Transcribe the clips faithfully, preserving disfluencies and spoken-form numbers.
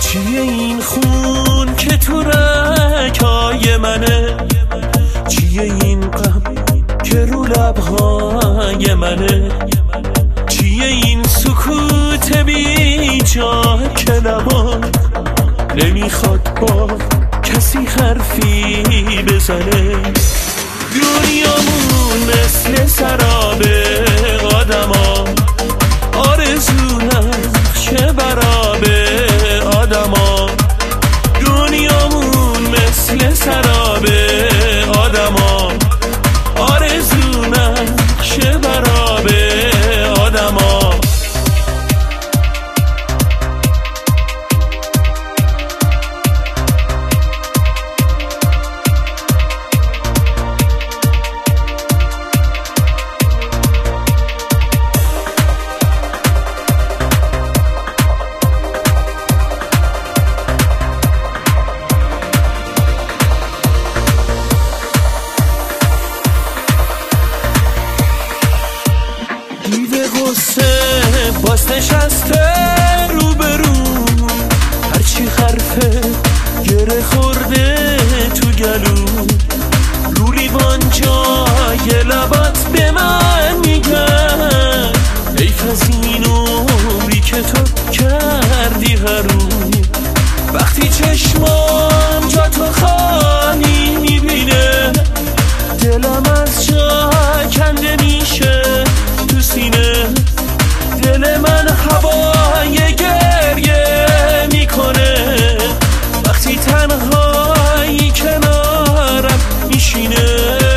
چیه این خون که تو رگ‌های منه؟ چیه این غم که رو لب‌های منه؟ چیه این سکوت بی جا که لبات نمیخواد با کسی حرفی بزنه؟ دنیامون مثل سراب آدما، آرزو نقشه براب آدما. دنیامون مثل سراب آدما، آرزو نقشه براب آدما. باز نشسته رو به رو، هرچی حرفه گره خورده تو گلو. رو لیوان جای لبات به من میگن حیف از این عمری که تو کردی حروم. وقتی چشمام جا تو خالی میبینه، دلم از جا کنده میشه تو سینه. دل من هوای گریه میکنه وقتی تنهایی کنارم میشینه.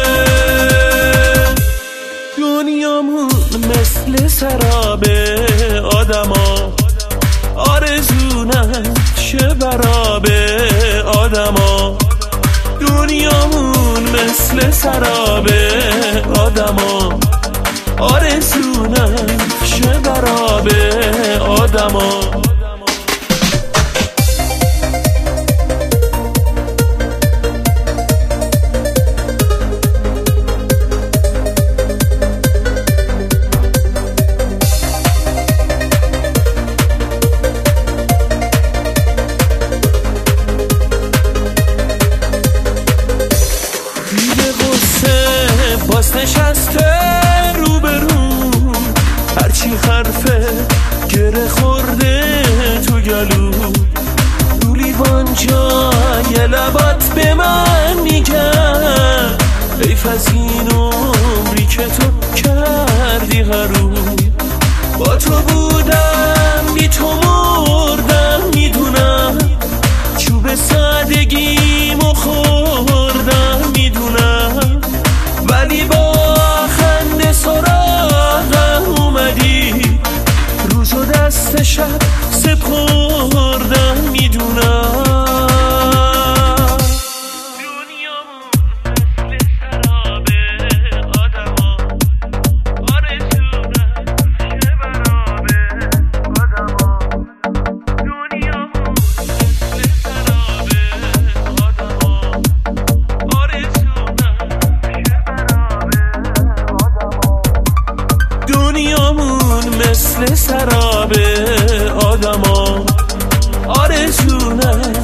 دنیامون مثل سراب آدما، آرزو نقشه براب آدما. دنیامون مثل سراب آدما، آرزو نقشه براب آدما. دیده غصه باز نشسته رو به رو، هرچی حرفه گره خورده تو گلو. رو لیوان جای لبات به من میگن حیف از این عمری که تو کردی حروم. با تو بودم بی تو مردم میدونم، چوب سادگیمو خوردم میدونم. ولی با خنده سراغم اومدی، روز و دست شب سپردم میدونم. دنیامون مثل سراب آدما، آرزو